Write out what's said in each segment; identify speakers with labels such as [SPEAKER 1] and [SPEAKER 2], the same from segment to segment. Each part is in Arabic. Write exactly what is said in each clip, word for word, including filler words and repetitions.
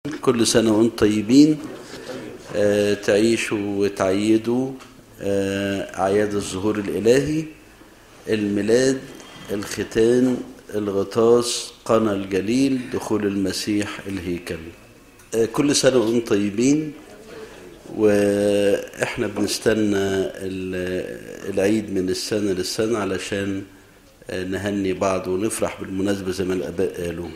[SPEAKER 1] كل سنة وانتم طيبين. آه، تعيشوا وتعيدوا آه، أعياد الظهور الإلهي، الميلاد، الختان، الغطاس، قنا الجليل، دخول المسيح الهيكل. آه، كل سنة وانتم طيبين. واحنا بنستنى العيد من السنة للسنة علشان نهني بعض ونفرح بالمناسبة زي ما الآباء قالوا.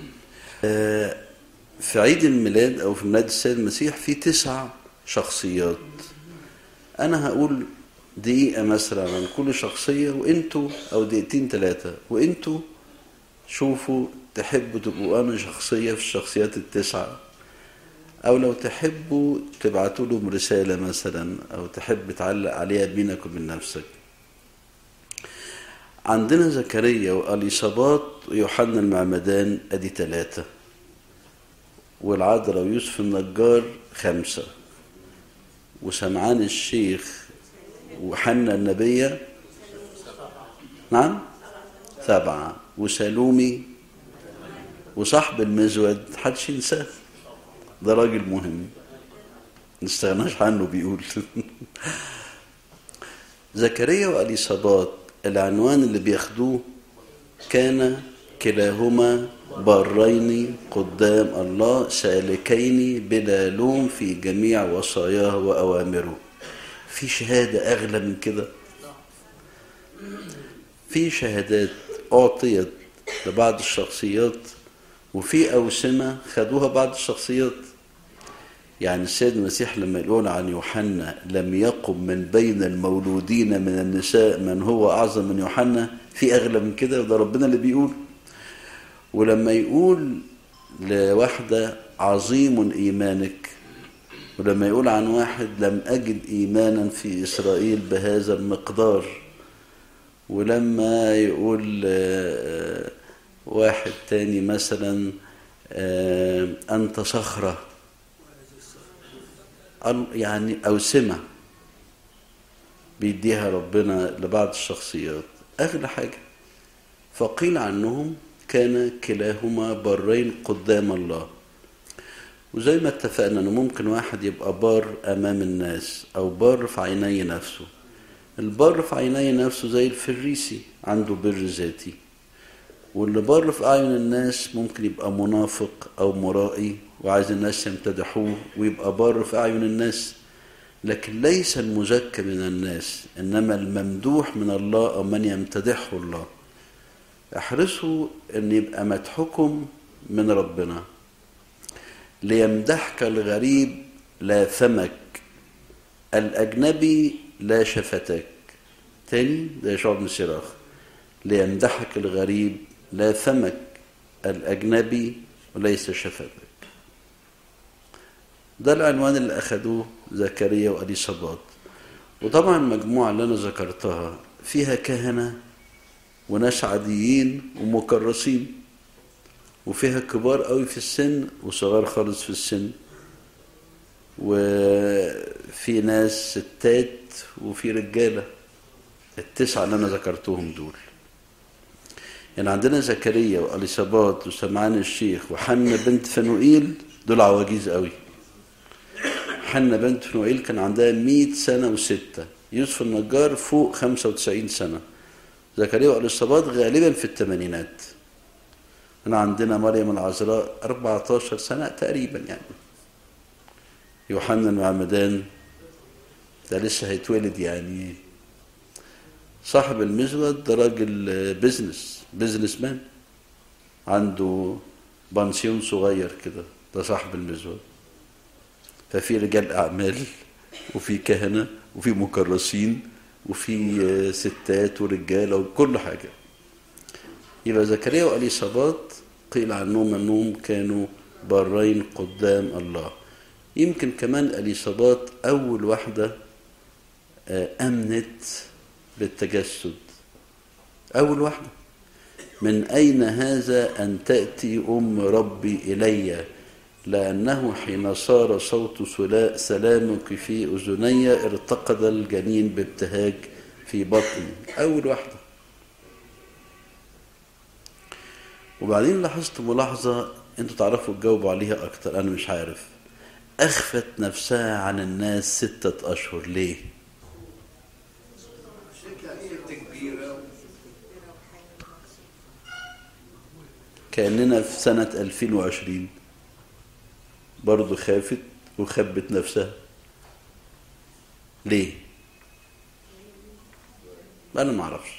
[SPEAKER 1] في عيد الميلاد أو في ميلاد السيد المسيح في تسع شخصيات. أنا هقول دقيقة مثلا عن كل شخصية، وإنتوا أو دقيقتين ثلاثة، وإنتوا شوفوا تحبوا تبقوا أنا شخصية في الشخصيات التسعة، أو لو تحبوا تبعتوا لهم رسالة مثلا، أو تحب تعلق عليها بينك وبين نفسك. عندنا زكريا وأليصابات ويوحنا المعمدان أدي ثلاثة، والعذراء ويوسف النجار خمسة، وسمعان الشيخ وحنا النبية نعم سبعة، وسالومي وصاحب المزود حدش ينساه، ده راجل مهم نستغناش عنه بيقول. زكريا وأليصابات العنوان اللي بياخدوه كان كلاهما بارين قدام الله سالكين بلا لوم في جميع وصاياه وأوامره. في شهادة أغلى من كده؟ في شهادات أعطيت لبعض الشخصيات، وفي أوسمة خدوها بعض الشخصيات. يعني السيد المسيح لما يقول عن يوحنا لم يقم من بين المولودين من النساء من هو أعظم من يوحنا، في أغلى من كده؟ وده ربنا اللي بيقول. ولما يقول لواحدة عظيم إيمانك، ولما يقول عن واحد لم أجد إيمانا في إسرائيل بهذا المقدار، ولما يقول واحد تاني مثلا أنت صخرة، يعني أوسمة بيديها ربنا لبعض الشخصيات أغلى حاجة. فقيل عنهم كان كلاهما بارين قدام الله. وزي ما اتفقنا أنه ممكن واحد يبقى بار أمام الناس أو بار في عيني نفسه. البار في عيني نفسه زي الفريسي عنده بر ذاتي، واللي بار في أعين الناس ممكن يبقى منافق أو مرائي وعايز الناس يمتدحوه ويبقى بار في أعين الناس. لكن ليس المزكى من الناس، إنما الممدوح من الله أو من يمتدحه الله. احرصوا أن يبقى مدحكم من ربنا. ليمدحك الغريب لا فمك، الأجنبي لا شفتك. تاني ده يشعر من الصراخ. ليمدحك الغريب لا فمك، الأجنبي وليس شفتك. ده العنوان اللي أخدوه زكريا وأليصابات. وطبعا المجموعة اللي أنا ذكرتها فيها كهنة وناس عاديين ومكرسين، وفيها كبار قوي في السن وصغار خالص في السن، وفي ناس ستات وفي رجالة. التسعة اللي أنا ذكرتهم دول يعني عندنا زكريا وأليصابات وسمعان الشيخ وحنا بنت فنوئيل، دول عواجيز قوي. حنا بنت فنوئيل كان عندها مئة سنة وستة، يوسف النجار فوق خمسة وتسعين سنة، زكريا وأليصابات غالبا في الثمانينات. هنا عندنا مريم العذراء أربعة عشر سنة تقريبا يعني. يوحنا المعمدان ده لسه هيتولد يعني. صاحب المزود ده راجل بيزنس بيزنس مان، عنده بانسيون صغير كده، ده صاحب المزود. ففي رجال أعمال وفي كهنة وفي مكرسين وفي ستات ورجالة وكل حاجة. يبقى زكريا وأليصابات قيل عنهم أنهم كانوا بارين قدام الله. يمكن كمان أليصابات أول واحدة أمنت بالتجسد، أول واحدة. من أين هذا أن تأتي أم ربي إلي، لأنه حين صار صوت سلامك في أذني ارتقد الجنين بابتهاج في بطني. أول واحدة. وبعدين لاحظت ملاحظة انتوا تعرفوا تجاوبوا عليها اكتر، انا مش عارف. اخفت نفسها عن الناس ستة اشهر ليه؟ كأننا في سنة ألفين وعشرين برضو خافت وخبت نفسها ليه؟ انا ما اعرفش.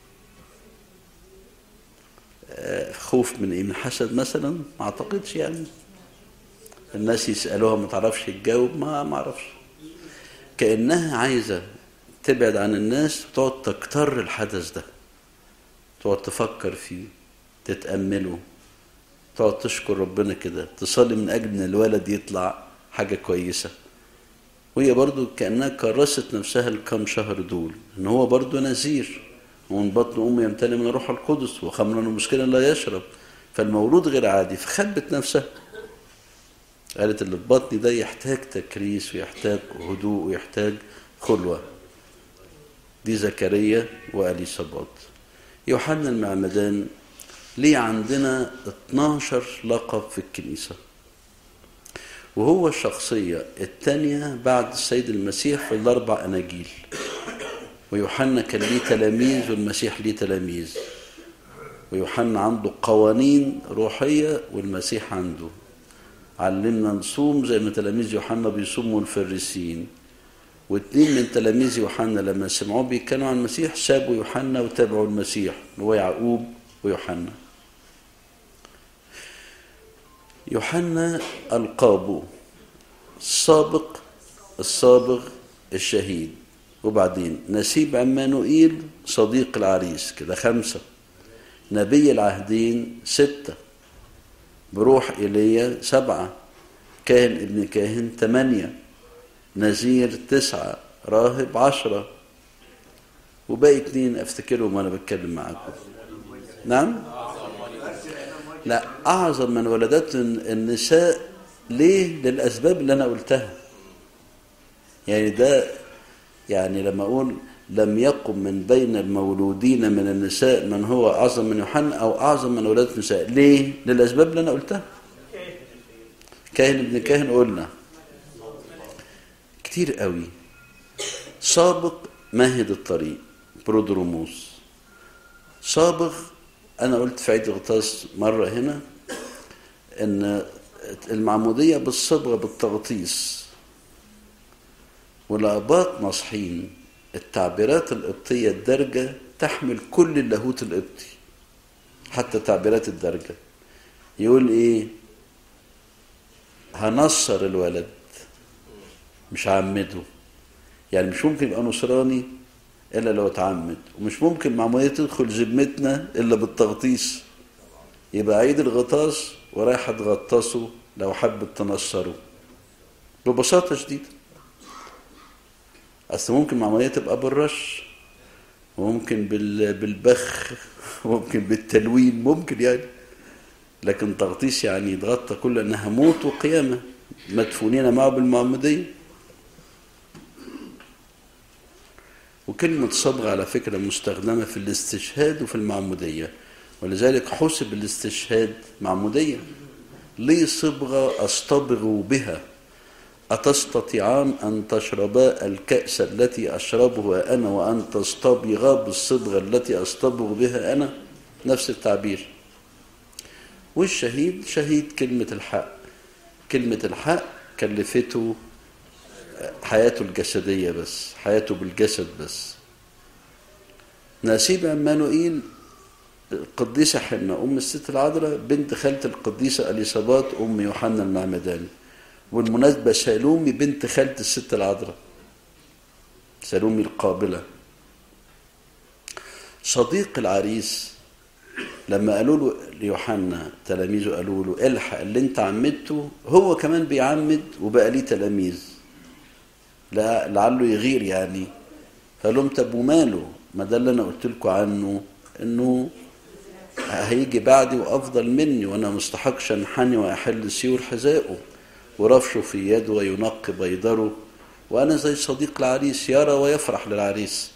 [SPEAKER 1] خوف من ايه؟ من حسد مثلا؟ ما اعتقدش يعني. الناس يسألوها ما تعرفش تجاوب، ما ما اعرفش. كأنها عايزة تبعد عن الناس وتقعد تكتر الحدث ده، تقعد تفكر فيه، تتأمله، تقعد تشكر ربنا كده، تصلي من أجل ان الولد يطلع حاجة كويسة. وهي برضو كأنها كرست نفسها الكام شهر دول ان هو برضو نذير، ومن بطن أمه يمتلئ من الروح القدس، وخمرا مسكرا لا يشرب، فالمولود غير عادي، فخبت نفسها. قالت اللي في بطني ده يحتاج تكريس ويحتاج هدوء ويحتاج خلوة. دي زكريا وأليصابات. يوحنا المعمدان ليه عندنا اتناشر لقب في الكنيسة، وهو الشخصية الثانية بعد السيد المسيح في الأربع أناجيل. ويوحنا كان ليه تلاميذ والمسيح ليه تلاميذ، ويوحنا عنده قوانين روحية والمسيح عنده. علمنا نصوم زي ما تلاميذ يوحنا بيصوموا الفريسيين. واثنين من تلاميذ يوحنا لما سمعوه بيتكلموا عن المسيح سابوا يوحنا وتابعوا المسيح، هو يعقوب ويوحنا. يوحنا ألقابه السابق، الصابغ، الشهيد، وبعدين نسيب عمانوئيل صديق العريس، كده خمسة. نبي العهدين ستة، بروح إيليا سبعة، كاهن ابن كاهن ثمانية، نذير تسعة، راهب عشرة، وباقي اتنين افتكرهم وانا بتكلم معاكم. نعم؟ لا، اعظم من ولدت النساء. ليه؟ للاسباب اللي انا قلتها. يعني ده يعني لما اقول لم يقم من بين المولودين من النساء من هو اعظم من يوحنا او اعظم من ولادة النساء، ليه؟ للاسباب اللي انا قلتها. كاهن ابن كاهن قلنا كتير قوي. سابق مهد الطريق، برودروموس. صابغ، انا قلت في عيد الغطاس مره هنا ان المعموديه بالصبغه بالتغطيس، والاباط ناصحين التعبيرات القبطيه الدارجه تحمل كل اللاهوت القبطي، حتى تعبيرات الدارجه. يقول ايه؟ هنصر الولد مش هعمده. يعني مش ممكن يبقى نصراني الا لو اتعمد، ومش ممكن معمودية تدخل ذمتنا الا بالتغطيس. يبقى عيد الغطاس ورايح تغطسه لو حب تنصره ببساطة شديدة. اصل ممكن معمودية تبقى بالرش، وممكن بالبخ، وممكن بالتلوين، ممكن يعني. لكن تغطيس يعني يتغطى كل انها موت وقيامة، مدفونين معه بالمعمودية. وكلمة صبغ على فكرة مستخدمة في الاستشهاد وفي المعمودية، ولذلك حسب الاستشهاد معمودية. لي صبغة أصطبغ بها، أتستطيعان أن تشربا الكأس التي أشربها أنا وأن تصطبغا بالصبغة التي أصطبغ بها أنا؟ نفس التعبير. والشهيد شهيد كلمة الحق. كلمة الحق كلفته حياته الجسدية بس، حياته بالجسد بس. نسيب عمانوئيل القديسة حنة أم الست العذراء بنت خالة القديسة أليصابات أم يوحنا المعمدان. والمناسبة سالومي بنت خالة الست العذراء، سالومي القابلة. صديق العريس لما قالوا له ليوحنا تلاميذه، قالوا له الحق اللي انت عمدته، هو كمان بيعمد وبقى ليه تلاميذ، لعله يغير يعني. فقال لهم طب وماله؟ ما ده اللي انا قلت لكم عنه، انه هيجي بعدي وافضل مني، وانا مستحقش انحني واحل سيور حذائه ورفشه في يده وينقي بيضره، وانا زي صديق العريس يرى ويفرح للعريس.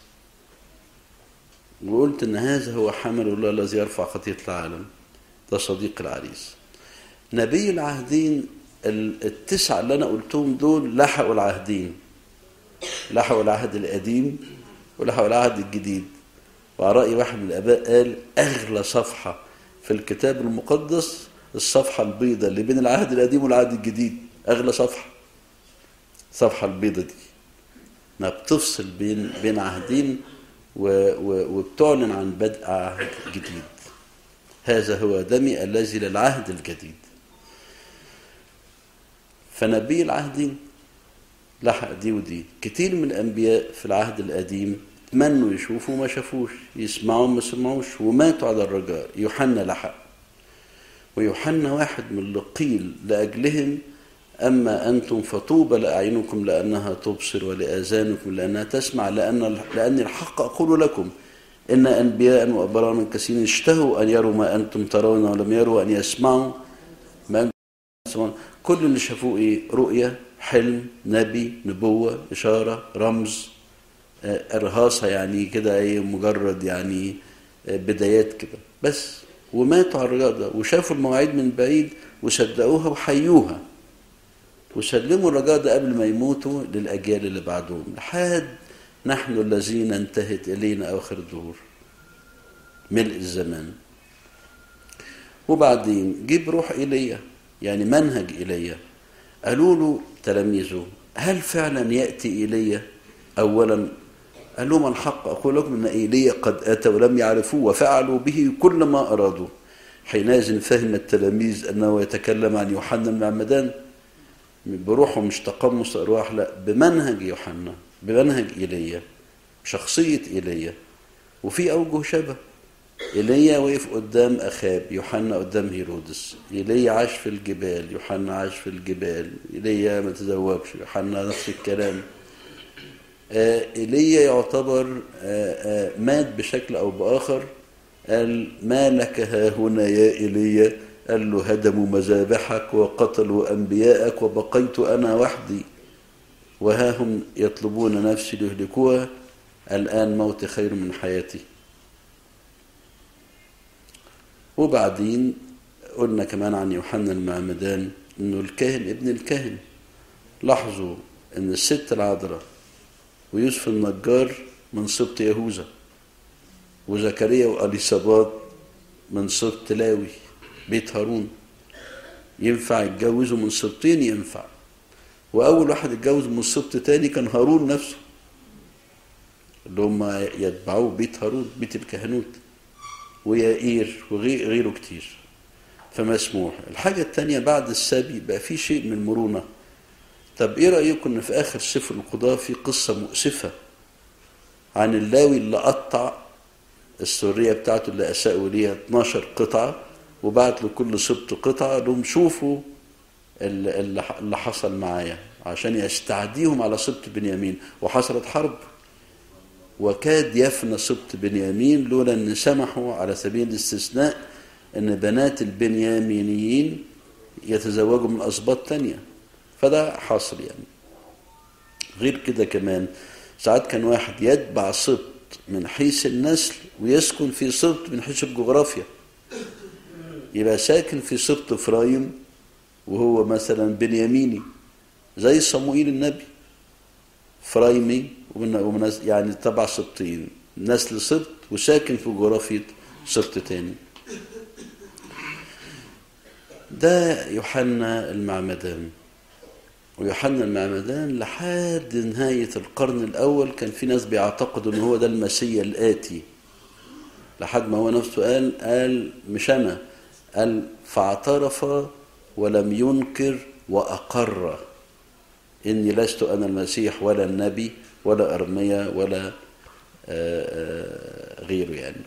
[SPEAKER 1] وقلت ان هذا هو حمل الله الذي يرفع خطية العالم، ده صديق العريس. نبي العهدين التسعة اللي أنا قلتهم دول لحقوا العهدين، لحقوا العهد القديم ولحقوا العهد الجديد. وعلى رأي واحد من الآباء قال أغلى صفحة في الكتاب المقدس الصفحة البيضة اللي بين العهد القديم والعهد الجديد، أغلى صفحة، صفحة البيضة دي ما بتفصل بين بين عهدين وبتعلن عن بدء عهد جديد. هذا هو دمي الذي للعهد الجديد. فنبي العهدين لحق دي ودي. كتير من الأنبياء في العهد القديم تمنوا يشوفوا ما شافوش، يسمعوا ما سمعوش، وماتوا على الرجاء. يوحنا لحق، ويوحنا واحد من اللي قيل لأجلهم أما أنتم فطوبى لأعينكم لأنها تبصر ولآذانكم لأنها تسمع، لأن لأن الحق أقول لكم إن أنبياء وأبرارا كثيرين اشتهوا أن يروا ما أنتم ترون ولم يروا، أن يسمعوا ما أنتم تسمعون. كل اللي شافوه إيه؟ رؤية، حلم، نبي، نبوة، إشارة، رمز، إرهاصة، يعني كده إيه، مجرد يعني بدايات كده بس. وماتوا على الرجاء ده، وشافوا المواعيد من بعيد وصدقوها وحيوها، وسلموا الرجاء ده قبل ما يموتوا للأجيال اللي بعدهم، لحد نحن الذين انتهت إلينا أواخر الدهور، ملء الزمان. وبعدين جيب روح إيليا، يعني منهج إيليا. قالوا له تلاميذه هل فعلا يأتي إيليا؟ أولا قال لهم الحق أقول لكم أن إيليا قد أتى ولم يعرفوه وفعلوا به كل ما أرادوا. حينئذ فهم التلاميذ أنه يتكلم عن يوحنا المعمدان بروحه، مش تقمص أرواح، لا، بمنهج يوحنا، بمنهج إيليا، شخصية إيليا. وفي أوجه شبه. إيليا وقف قدام أخاب، يوحنا قدام هيرودس. إيليا عاش في الجبال، يوحنا عاش في الجبال. إيليا ما تزوجش، يوحنا نفس الكلام. إيليا يعتبر مات بشكل أو بآخر. قال ما لك ها هنا يا إيليا؟ قال له هدموا مذابحك وقتلوا أنبياءك وبقيت أنا وحدي، وها هم يطلبون نفسي ليهلكوها، الآن موتي خير من حياتي. وبعدين قلنا كمان عن يوحنا المعمدان إنه الكاهن ابن الكاهن. لاحظوا إن الست العذراء ويوسف النجار من سبط يهوذا، وزكريا وأليصابات من سبط لاوي بيت هارون. ينفع يتجوزوا من سبطين؟ ينفع. وأول واحد اتجوز من سبط تاني كان هارون نفسه، اللي هم يتبعوه بيت هارون، بيت الكهنوت، ويائير وغيره كتير. فمسموح. الحاجة التانية بعد السبي بقى في شيء من المرونة. طب ايه رأيكم ان في آخر سفر القضاء في قصة مؤسفة عن اللاوي اللي قطع السورية بتاعته اللي أساءوا ليها اتناشر قطعة، وبعت لكل سبط قطعة لهم شوفوا اللي حصل معايا، عشان يستعديهم على سبط بنيامين. وحصلت حرب وكاد يفنى سبط بنيامين لولا ان سمحوا على سبيل الاستثناء ان بنات البنيامينيين يتزوجوا من أسباط تانية. فده حاصل يعني. غير كده كمان ساعات كان واحد يتبع سبط من حيث النسل ويسكن في سبط من حيث الجغرافيا. يبقى ساكن في سبط إفرايم وهو مثلا بنياميني، زي صموئيل النبي إفرايمي ومن يعني تبع سبطين، نسل سبط وساكن في جغرافية سبط تاني. ده يوحنا المعمدان. ويوحنا المعمدان لحد نهاية القرن الأول كان في ناس بيعتقدوا أنه هو ده المسيح الآتي، لحد ما هو نفسه قال قال مش أنا، قال فاعترف ولم ينكر وأقر إني لست أنا المسيح ولا النبي ولا أرميا ولا غيره. يعني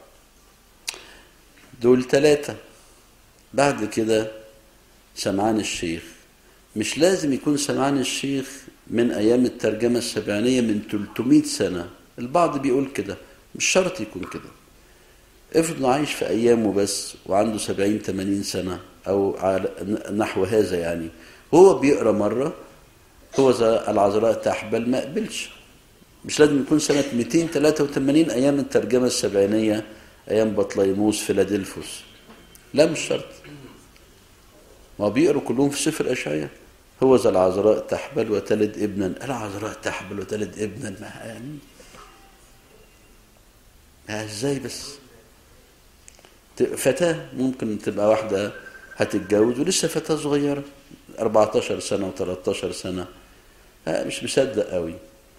[SPEAKER 1] دول ثلاثة. بعد كده سمعان الشيخ. مش لازم يكون سمعان الشيخ من أيام الترجمة السبعينية من ثلاثمائة سنة، البعض بيقول كده، مش شرط يكون كده. افرض عايش في أيامه بس وعنده سبعين ثمانين سنة أو نحو هذا يعني، هو بيقرأ مرة هو العذراء تحبل ما قبلش. مش لازم يكون سنة مئتين وثلاثة وثمانين أيام الترجمة السبعينية، أيام بطليموس فيلادلفوس، لا مش شرط. ما بيقروا كلهم في سفر أشعياء. هو ذا العذراء تحبل وتلد ابنا. العذراء تحبل وتلد ابنا، ما يعني ما ازاي بس؟ فتاة ممكن تبقى واحدة هتتجوز ولسه فتاة صغيرة أربعتاشر سنة وتلتاشر سنة، مش مصدق قوي.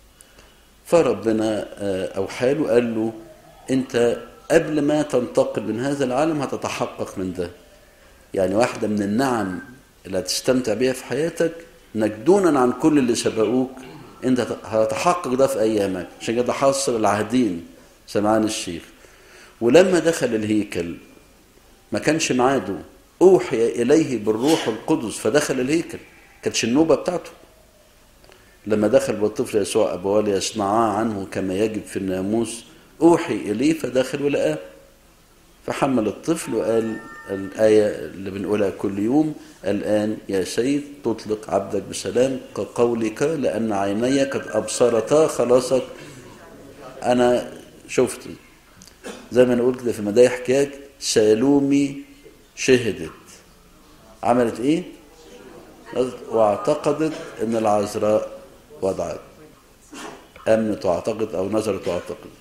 [SPEAKER 1] فربنا أوحى له قال له أنت قبل ما تنتقل من هذا العالم هتتحقق من ده. يعني واحدة من النعم اللي هتستمتع بيها في حياتك انك دونا عن كل اللي سبقوك انت هتحقق ده في ايامك. عشان كده حصل العهدين سمعان الشيخ. ولما دخل الهيكل ما كانش معاده، اوحي اليه بالروح القدس فدخل الهيكل، كانتش النوبة بتاعته. لما دخل بالطفل يسوع ابواه ليصنعا عنه كما يجب في الناموس، اوحي اليه فدخل ولقاه، فحمل الطفل وقال الآية اللي بنقولها كل يوم: الآن يا سيد تطلق عبدك بسلام كقولك، لأن عيني قد أبصرتا خلاصك. أنا شفت زي ما نقول كده في مدايح حكايات، سالومي شهدت، عملت إيه؟ واعتقدت إن العذراء وضعت، أمنت واعتقدت أو نظرت واعتقدت.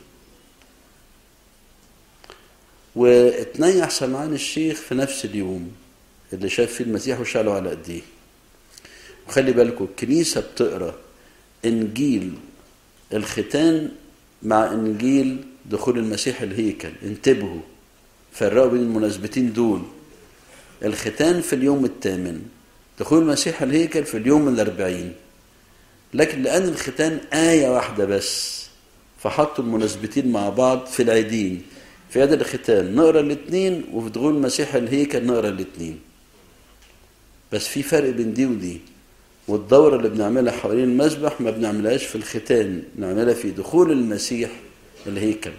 [SPEAKER 1] واتنيح سمعان الشيخ في نفس اليوم اللي شاف فيه المسيح وشاله على ايديه. وخلي بالكم الكنيسة بتقرأ إنجيل الختان مع إنجيل دخول المسيح الهيكل. انتبهوا، فرقوا بين المناسبتين دول. الختان في اليوم الثامن، دخول المسيح الهيكل في اليوم الأربعين. لكن لأن الختان آية واحدة بس فحطوا المناسبتين مع بعض في العيدين. في عيد الختان نقرأ الاثنين، وفي دخول المسيح الهيكل نقرأ الاثنين. بس في فرق بين دي ودي. والدورة اللي بنعملها حوالين المسبح ما بنعملهاش في الختان، بنعملها في دخول المسيح الهيكل.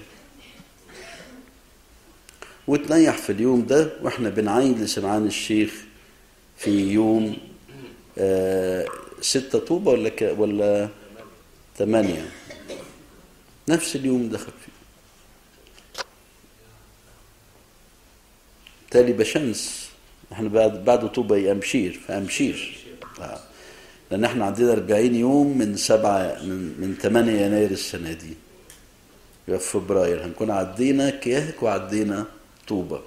[SPEAKER 1] وتنيح في اليوم ده، واحنا بنعيد لسمعان الشيخ في يوم آه ستة طوبة ولا ك... ولا ثمانية، نفس اليوم دخل فيه. تالي بشمس، احنا بعد بعد طوبة أمشير فأمشير، آه. لأن احنا عندنا أربعين يوم من سبعة من, من ثمانية يناير السنة دي، يبقى في فبراير هنكون عدينا كياهك وعدينا طوبة.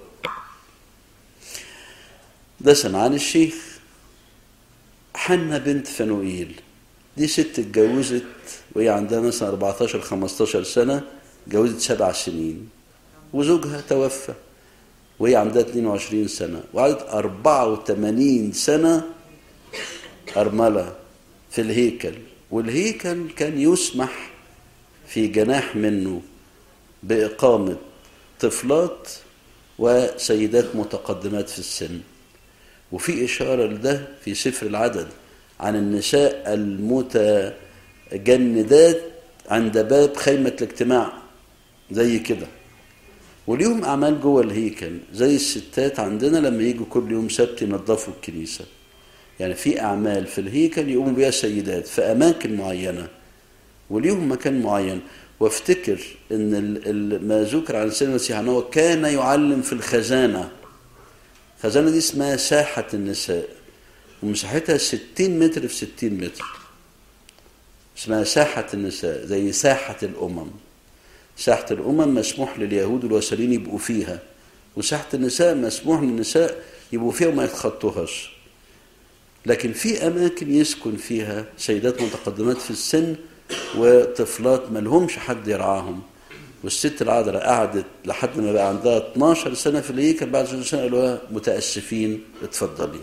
[SPEAKER 1] ده سمعان الشيخ. حنة بنت فنوئيل دي ست اتجوزت وهي عندها مثلا أربعتاشر خمستاشر سنة، اتجوزت سبع سنين وزوجها توفى وهي عندها اتنين وعشرين سنة، وقعدت أربعة وثمانين سنة أرملة في الهيكل. والهيكل كان يسمح في جناح منه بإقامة طفلات وسيدات متقدمات في السن. وفي إشارة لده في سفر العدد عن النساء المتجندات عند باب خيمة الاجتماع زي كده، وليهم أعمال جوه الهيكل زي الستات عندنا لما يجوا كل يوم سبت ينظفوا الكنيسة. يعني في أعمال في الهيكل يقوموا بها سيدات في أماكن معينة وليهم مكان معين. وافتكر ان ما ذكر عن سيدنا المسيح انه كان يعلم في الخزانه. الخزانه دي اسمها ساحه النساء، ومساحتها ستين متر في ستين متر، اسمها ساحه النساء زي ساحه الامم. ساحه الامم مسموح لليهود والوثنيين يبقوا فيها، وساحه النساء مسموح للنساء يبقوا فيها وما يتخطوهاش. لكن في اماكن يسكن فيها سيدات متقدمات في السن وطفلات ما لهمش حد يرعاهم. والست العذراء قعدت لحد ما بقى عندها اتناشر سنة في الهيكل. بعد اتناشر سنة قالوا لها متأسفين اتفضلي.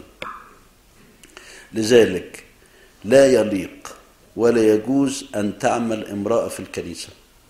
[SPEAKER 1] لذلك لا يليق ولا يجوز أن تعمل امرأة في الكنيسة.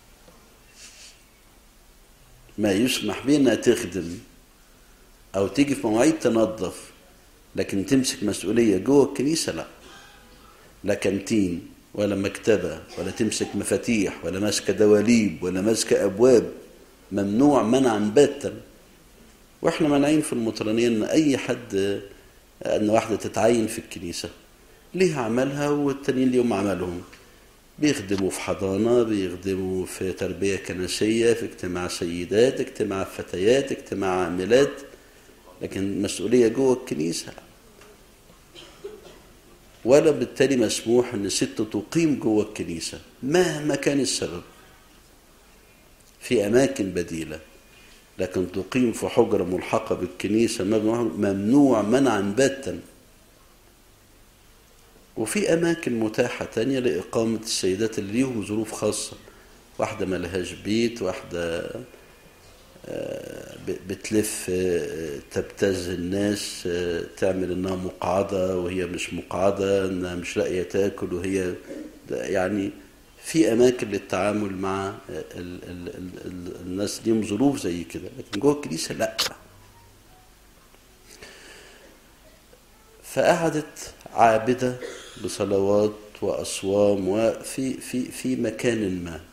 [SPEAKER 1] ما يسمح بها أنها تخدم أو تيجي في مواعيد تنظف، لكن تمسك مسؤولية جوه الكنيسة لا. لا كانتين ولا مكتبة ولا تمسك مفاتيح ولا ماسكة دواليب ولا ماسكة أبواب، ممنوع منعا باتا. وإحنا منعين في المطرانية أن أي حد، أن واحدة تتعين في الكنيسة ليها عملها والتانيين ليهم عملهم. بيخدموا في حضانة، بيخدموا في تربية كنسية، في اجتماع سيدات، اجتماع فتيات، اجتماع عاملات، لكن مسؤولية جوه الكنيسة. ولا بالتالي مسموح ان ست تقيم جوه الكنيسة مهما كان السبب، في اماكن بديلة، لكن تقيم في حجرة ملحقة بالكنيسة ممنوع منعا باتا. وفي اماكن متاحة تانية لإقامة السيدات اللي ليهم ظروف خاصة، واحدة ما لهاش بيت، واحدة بتلف تبتز الناس، تعمل انها مقعدة وهي مش مقعدة، انها مش لاقية تاكل وهي يعني في اماكن للتعامل مع ال ال ال الناس ليهم ظروف زي كده، لكن جوه الكنيسة لا. فقعدت عابدة بصلوات وأصوام وفي في في مكان ما.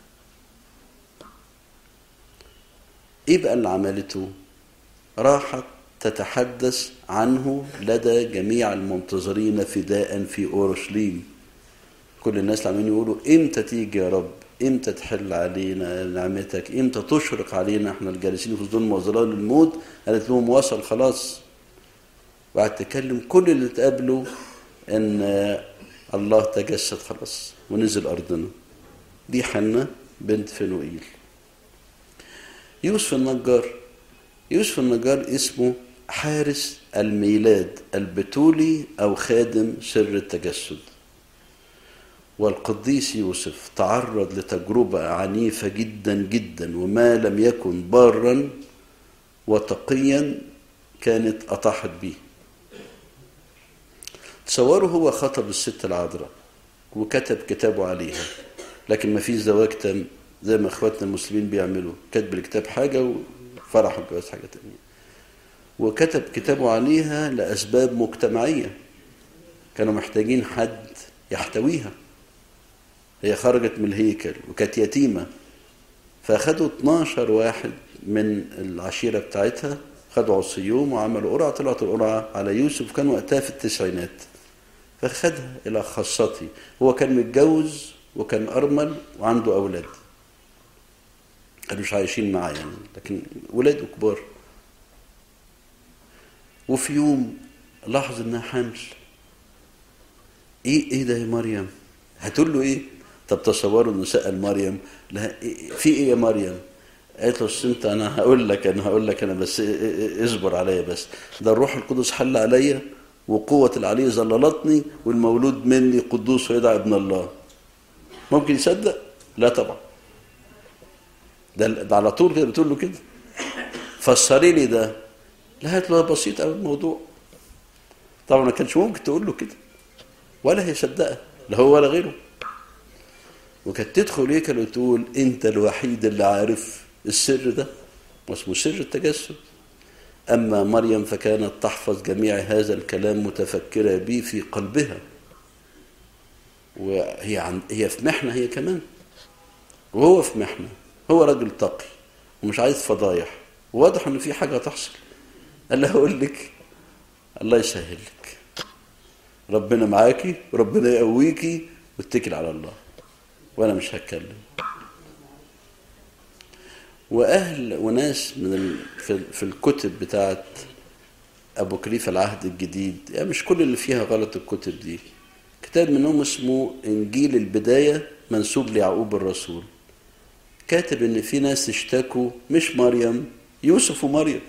[SPEAKER 1] ايه بقى اللي عملته؟ راحت تتحدث عنه لدى جميع المنتظرين فداء في اورشليم. كل الناس اللي عمالين يقولوا امتى تيجي يا رب، امتى تحل علينا نعمتك، امتى تشرق علينا احنا الجالسين في ظلم وظلال الموت. قالت لهم وصل خلاص. وقعدت تكلم كل اللي تقابله ان الله تجسد خلاص ونزل ارضنا. دي حنة بنت فنوئيل. يوسف النجار، يوسف النجار اسمه حارس الميلاد البتولي أو خادم سر التجسد. والقديس يوسف تعرض لتجربة عنيفة جدا جدا، وما لم يكن بارا وتقيا كانت أطاحت به. تصوروا هو خطب الست العذراء وكتب كتابه عليها، لكن ما فيش زواج تام زي ما اخواتنا المسلمين بيعملوا، كتب الكتاب حاجة وفرح الجواز حاجة تانية. وكتب كتابه عليها لأسباب مجتمعية، كانوا محتاجين حد يحتويها. هي خرجت من الهيكل وكانت يتيمة، فأخدوا اتناشر واحد من العشيرة بتاعتها، خدوا عصيوم وعملوا قرعة، طلعت القرعة على يوسف، كان وقتها في التسعينات، فخدها إلى خاصتي. هو كان متجوز وكان أرمل وعنده أولاد، كانوا مش عايشين معاه يعني، لكن ولاده كبار. وفي يوم لاحظ انها حامل. ايه ايه ده يا مريم؟ هتقول له ايه؟ طب تصوروا انه سأل مريم لها إيه في ايه يا مريم؟ قالت له انت انا هقول لك انا هقول لك انا بس اصبر عليا، بس ده الروح القدس حل عليا وقوة العلي ظللتني والمولود مني قدوس ويدعى ابن الله. ممكن يصدق؟ لا طبعا. ده, ده على طول كده بتقول له كده. فسري لي ده. لقيت له بسيط قوي الموضوع. طبعا ما كانش ممكن تقول له كده ولا هيصدقها، لا هو ولا غيره. وكانت تدخل هيك وتقول انت الوحيد اللي عارف السر ده، واسمه سر التجسد. اما مريم فكانت تحفظ جميع هذا الكلام متفكرة به في قلبها، وهي عن... هي في محنة هي كمان، وهو في محنة. هو راجل تقي ومش عايز فضايح، وواضح ان في حاجة تحصل. قال لها اقول لك الله يسهل لك، ربنا معاكي وربنا يقويكي واتكل على الله وانا مش هتكلم. واهل وناس من ال... في... في الكتب بتاعت ابو كليفة العهد الجديد، يعني مش كل اللي فيها غلط الكتب دي، كتاب منهم اسمه انجيل البداية منسوب ليعقوب الرسول، كاتب ان في ناس اشتكوا مش مريم، يوسف ومريم.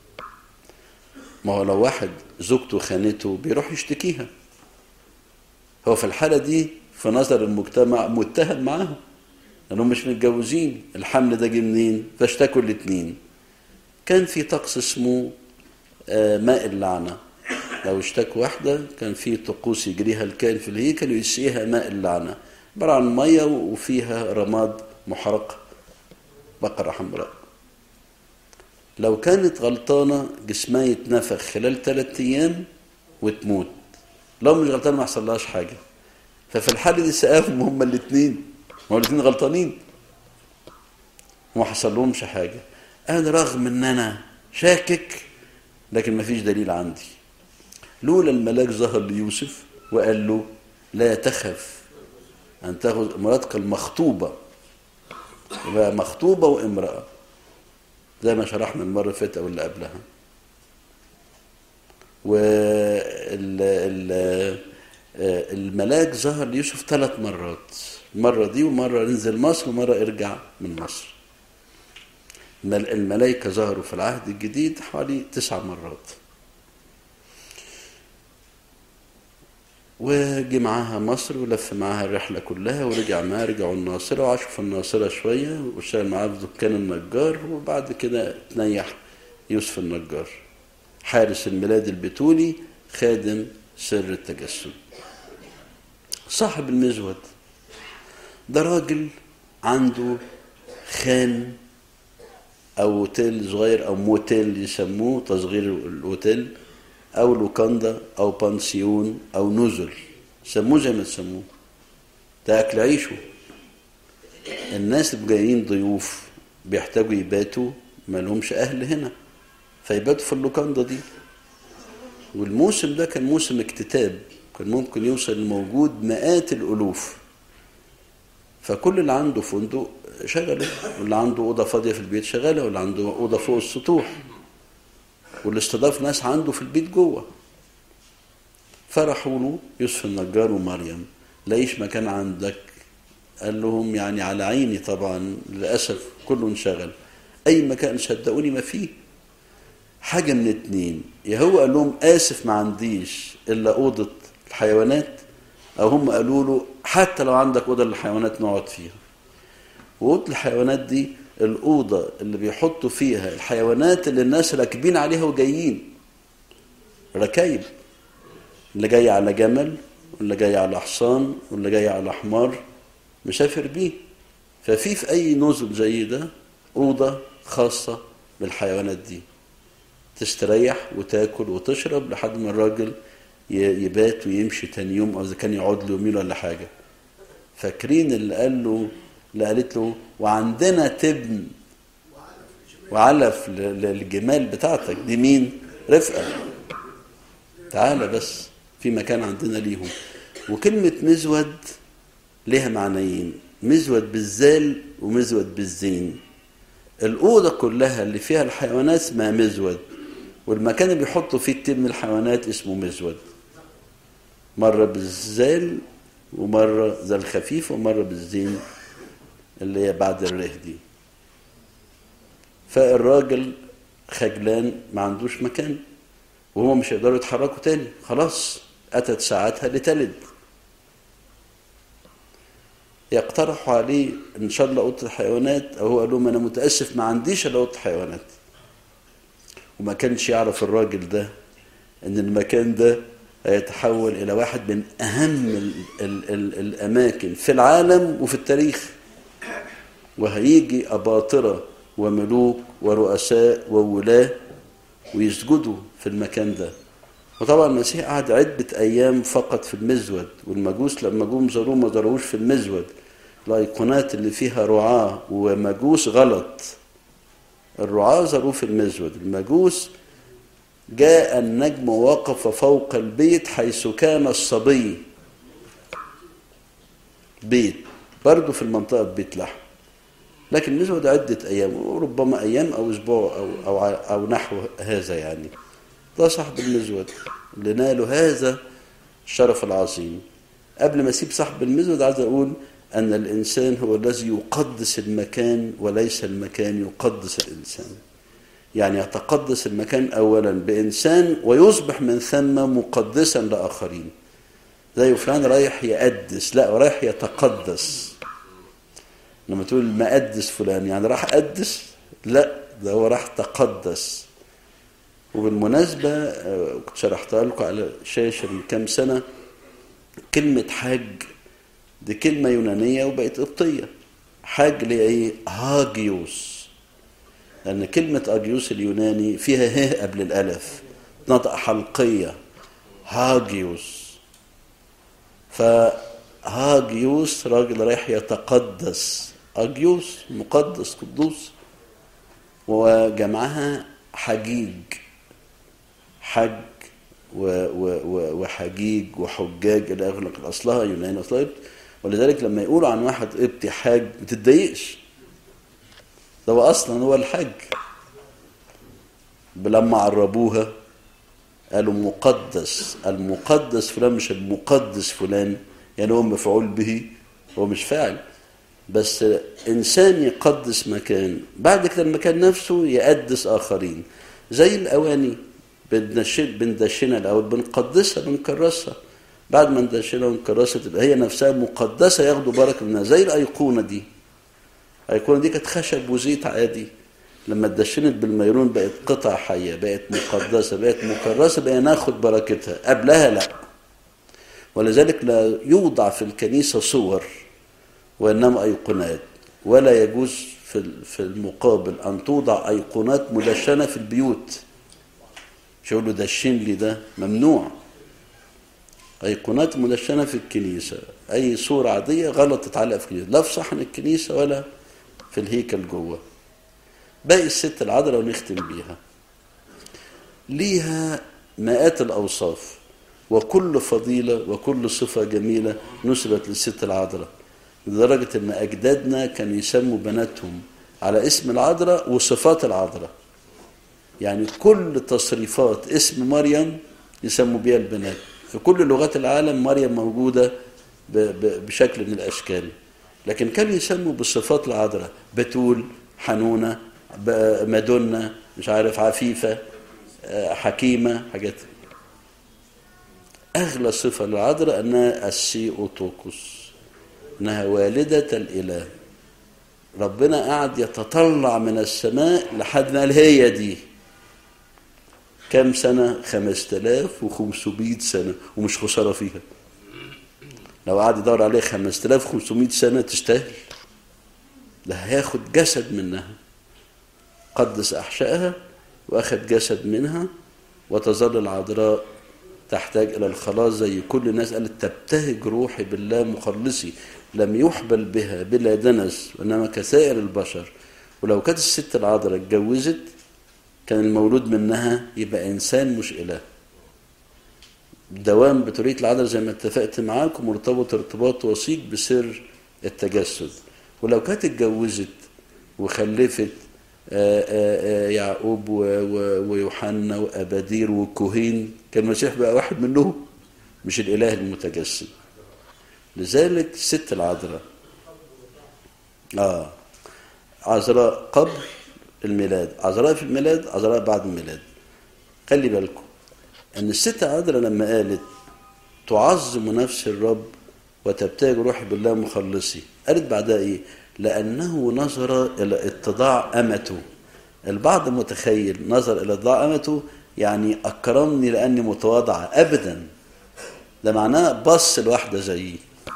[SPEAKER 1] ما هو لو واحد زوجته خانته بيروح يشتكيها، هو في الحالة دي في نظر المجتمع متهم معاهم لأنهم مش متجوزين، الحمل ده جه منين؟ فاشتكوا الاثنين. كان في طقس اسمه ماء اللعنة، لو اشتكوا واحدة كان في طقوس يجريها الكاهن في الهيكل ويسقيها ماء اللعنة، عبارة عن مية وفيها رماد محرق، بقرة حمراء. لو كانت غلطانة جسمها يتنفخ خلال ثلاثة أيام وتموت، لو مش غلطانة ما حصلهاش حاجة. ففي الحالة دي سقاهم هم الاثنين، هم الاثنين غلطانين وما حصل لهمش حاجة. أنا رغم أن أنا شاكك لكن ما فيش دليل عندي. لولا الملاك ظهر ليوسف وقال له لا تخف أن تأخذ امرأتك المخطوبة، يبقى مخطوبة وامرأة زي ما شرحنا المرة اللي فاتت أو اللي قبلها. وال ال الملاك ظهر ليوسف ثلاث مرات، مرة دي ومرة ننزل مصر ومرة ارجع من مصر. الملائكة ظهروا في العهد الجديد حوالي تسع مرات، وجي معاها مصر ولف معاها الرحلة كلها ورجع معاها، رجعوا الناصرة وعاشوا في الناصرة شوية واشتغل معاه في دكان النجار، وبعد كده تنيح يوسف النجار حارس الميلاد البتولي خادم سر التجسد. صاحب المزود ده راجل عنده خان او اوتيل صغير او موتيل يسموه تصغير الاوتيل، او لوكاندا او بانسيون او نزل، سموه زي ما تسموه، ده اكل عيشه. الناس اللي جايين ضيوف بيحتاجوا يباتوا، ما لهمش اهل هنا فيباتوا في اللوكاندا دي. والموسم ده كان موسم اكتتاب، كان ممكن يوصل الموجود مئات الالوف، فكل اللي عنده فندق شغله، واللي عنده اوضه فاضيه في البيت شغاله، واللي عنده اوضه فوق السطوح، واللي استضاف ناس عنده في البيت جوه. فرحوا له يوسف النجار ومريم، لاقيش مكان عندك؟ قال لهم يعني على عيني طبعا، للاسف كله انشغل، اي مكان صدقوني ما فيه. حاجه من اتنين، يا هو قال لهم اسف ما عنديش الا اوضه الحيوانات، او هم قالوا له حتى لو عندك اوضه للحيوانات نقعد فيها. واوضه الحيوانات دي الاوضه اللي بيحطوا فيها الحيوانات اللي الناس راكبين عليها وجايين، ركايب، اللي جاي على جمل واللي جاي على حصان واللي جاي على حمار مسافر بيه. ففي في اي نزل زي ده اوضه خاصه بالحيوانات دي، تستريح وتاكل وتشرب لحد ما الراجل يبات ويمشي تاني يوم، او اذا كان يقعد له يومين ولا حاجه. فاكرين اللي قال له، اللي قالت له وعندنا تبن وعلف للجمال بتاعتك دي مين؟ رفقه، تعالى بس في مكان عندنا ليهم. وكلمه مزود لها معنيين، مزود بالزال ومزود بالزين. الاوضه كلها اللي فيها الحيوانات اسمها مزود، والمكان اللي بيحطوا فيه التبن الحيوانات اسمه مزود، مره بالزال ومره زال خفيف ومره بالزين اللي هي بعد الره دي. فالراجل خجلان ما عندوش مكان، وهو مش هيقدروا يتحركوا تاني، خلاص اتت ساعتها لتلد. يقترحوا عليه ان شاء الله اوضه الحيوانات، او هو قال لهم انا متاسف ما عنديش الا اوضه حيوانات. وما كانش يعرف الراجل ده ان المكان ده هيتحول الى واحد من اهم ال ال ال الاماكن في العالم وفي التاريخ، وهيجي اباطره وملوك ورؤساء وولاة ويسجدوا في المكان ده. وطبعا المسيح قعد عدة ايام فقط في المزود، والمجوس لما جم زاروه ما زاروش في المزود. الايقونات اللي فيها رعاة ومجوس غلط، الرعاة زاروه في المزود، المجوس جاء النجم ووقف فوق البيت حيث كان الصبي، بيت برضو في المنطقة بيت لحم، لكن المزود عدة أيام، وربما أيام أو أسبوع أو, أو, أو نحو هذا. يعني ده صاحب المزود اللي ناله هذا الشرف العظيم. قبل ما أسيب صاحب المزود عايز أقول أن الإنسان هو الذي يقدس المكان وليس المكان يقدس الإنسان. يعني يتقدس المكان أولا بإنسان ويصبح من ثم مقدسا لآخرين. زي فلان رايح يقدس، لا رايح يتقدس. لما تقول ما قدس فلان يعني راح قدس، لا ده هو راح تقدس. وبالمناسبة كنت شرحتها لكم على شاشة من كام سنة، كلمة حاج دي كلمة يونانية وبقت قبطية. حاج اللي هي ايه؟ هاجيوس، لأن كلمة أجيوس اليوناني فيها ه قبل الألف، نطق حلقية، هاجيوس. فهاجيوس راجل رايح يتقدس، أجيوس مقدس قدوس، وجمعها حجيج، حج وحجيج وحجاج إلى آخره، أصلها يوناني أصلها. ولذلك لما يقولوا عن واحد قبطي حاج ما تتضايقش، ده هو اصلا هو الحج. لما عربوها قالوا مقدس، المقدس فلان مش المقدس فلان، يعني هو مفعول به، هو مش فاعل، بس إنسان يقدس مكان، بعد كده المكان نفسه يقدس آخرين. زي الأواني بندشنها الأول، بنقدسها بنكرسها، بعد ما ندشنها ونكرسها تبقى هي نفسها مقدسة، ياخدوا بركة منها. زي الأيقونة دي، الأيقونة دي كانت خشب وزيت عادي، لما اتدشنت بالميرون بقت قطع حية، بقت مقدسة، بقت مكرسة، بقى ناخد بركتها. قبلها لا. ولذلك لا يوضع في الكنيسة صور وإنما أيقونات، ولا يجوز في المقابل أن توضع أيقونات مدشنة في البيوت. مش يقول له دشن لي، ده ممنوع. أيقونات مدشنة في الكنيسة، أي صورة عادية غلط تتعلق في الكنيسة، لا في صحن الكنيسة ولا في الهيكل جوه. باقي الست العذراء ونختم بيها، ليها مئات الأوصاف، وكل فضيلة وكل صفة جميلة نسبت للست العذراء، لدرجة أن أجدادنا كانوا يسموا بناتهم على اسم العذراء وصفات العذراء. يعني كل تصريفات اسم مريم يسموا بها البنات. في كل لغات العالم مريم موجودة بشكل من الأشكال، لكن كانوا يسموا بالصفات العذراء، بتول، حنونة، مدنة، مش عارف، عفيفة، حكيمة، حاجات. أغلى صفة للعذراء أنها السيوتوكوس، أنها والدة الإله. ربنا قاعد يتطلع من السماء لحد ما قال هي دي. كم سنة؟ خمسة آلاف وخمسمائة سنة، ومش خسارة فيها. لو قاعد يدور عليه خمسة آلاف وخمسمائة سنة تستاهل. ده هياخد جسد منها، قدس أحشائها وأخذ جسد منها، وتظل العذراء تحتاج إلى الخلاص زي كل الناس. قالت تبتهج روحي بالله مخلصي، لم يحبل بها بلا دنس، وإنما كسائر البشر. ولو كانت الست العذراء اتجوزت كان المولود منها يبقى إنسان مش إله. دوام بتورية العذراء زي ما اتفقت معاكم مرتبط ارتباط وثيق بسر التجسد. ولو كانت اتجوزت وخلفت آآ آآ يعقوب ويوحنا وأبادير وكوهين، كان المسيح بقى واحد منهم، مش الإله المتجسد. لذلك الست العذراء آه عذراء قبل الميلاد، عذراء في الميلاد، عذراء بعد الميلاد. خلي بالكم أن الست العذراء لما قالت تعظم نفس الرب وتبتهج روحي بالله مخلصي، قالت بعدها إيه؟ لأنه نظر إلى اتضاع أمته. البعض متخيل نظر إلى اتضاع أمته يعني أكرمني لأني متواضعة. أبدا، ده معناه بص الواحدة زيي.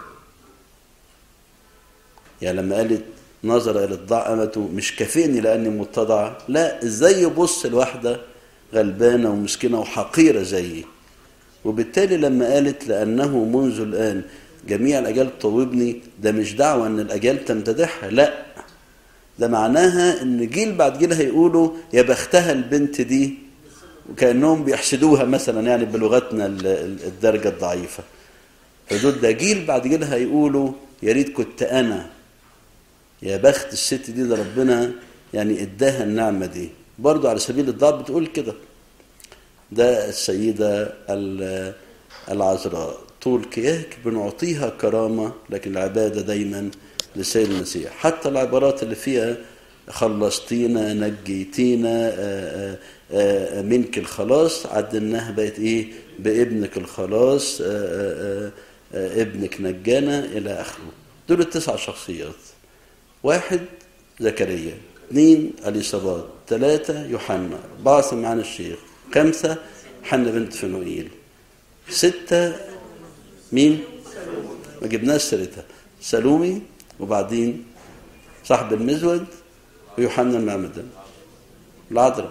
[SPEAKER 1] يعني لما قالت نظر إلى اتضاع أمته مش كافئني لأني متضعة، لا، إزاي يبص الواحدة غلبانة ومسكينة وحقيرة زيي. وبالتالي لما قالت لأنه منذ الآن جميع الأجيال طوبني، ده مش دعوة أن الأجيال تمتدحها، لا، ده معناها أن جيل بعد جيل هيقولوا يا بختها البنت دي، وكأنهم بيحسدوها مثلا، يعني بلغتنا الدرجة الضعيفة. فدول ده جيل بعد جيل هيقولوا يا ريت كنت أنا، يا بخت الست دي، ده ربنا يعني اداها النعمة دي. برضو على سبيل الضرب بتقول كده. ده السيدة العذراء طول كياك بنعطيها كرامة، لكن العبادة دايما لسيد المسيح. حتى العبارات اللي فيها خلصتينا، نجيتينا، آآ آآ منك الخلاص، عدلناها بقت ايه؟ بابنك الخلاص، آآ آآ ابنك نجانا، الى اخره. دول التسع شخصيات. واحد زكريا، اثنين اليصابات، ثلاثة يوحنا، أربعة سمعان الشيخ، خمسة حنا بنت فنوئيل، ستة مين؟ ما جبناش سيرتها، سلومي، وبعدين صاحب المزود، ويوحنا المعمدان، العذراء.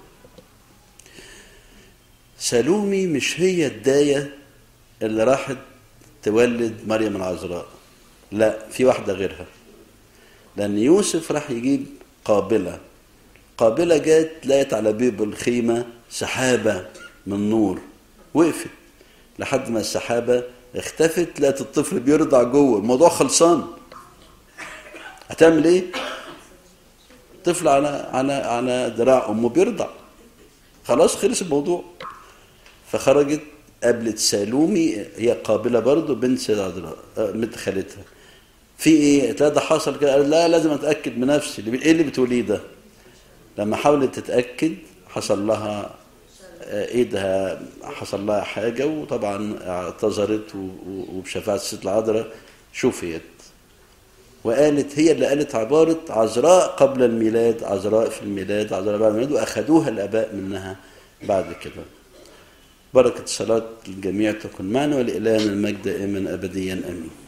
[SPEAKER 1] سلومي مش هي الداية اللي راحت تولد مريم العذراء، لا، في واحدة غيرها. لأن يوسف راح يجيب قابلة، قابلة جات لقيت على بيب الخيمة سحابة من نور، وقفت لحد ما السحابة اختفت، لقيت الطفل بيرضع جوه، الموضوع خلصان. هتعمل ايه؟ الطفل على على على ذراع امه بيرضع، خلاص خلص الموضوع. فخرجت قابلت سالومي، هي قابلة برضو بنت سيدة عذراء بنت خالتها. في ايه؟ لا ده حصل كده. قال لا لازم اتاكد بنفسي. ايه اللي بتقوليه ده؟ لما حاولت تتاكد حصل لها ايدها حصل لها حاجه، وطبعا اعتذرت وبشفاعه الست العذراء شفيت. وقالت هي اللي قالت عباره عذراء قبل الميلاد، عذراء في الميلاد، عذراء بعد الميلاد، واخذوها الاباء منها بعد كده. بركه صلاه الجميع تكن معنا، ولإلهنا المجد دائما ابديا امين.